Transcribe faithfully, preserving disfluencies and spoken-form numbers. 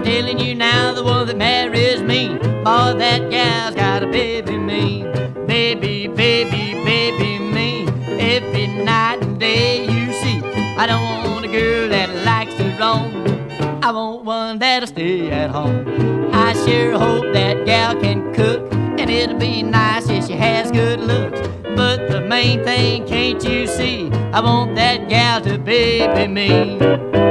telling you now, the one that marries me, boy, that gal's gotta baby me. Baby, baby, baby me. Every night and day you see, I don't want a girl that likes to roam. I want one that'll stay at home. I sure hope that gal can cook, and it'll be nice if she has good looks. But the main thing, can't you see, I want that gal to baby me.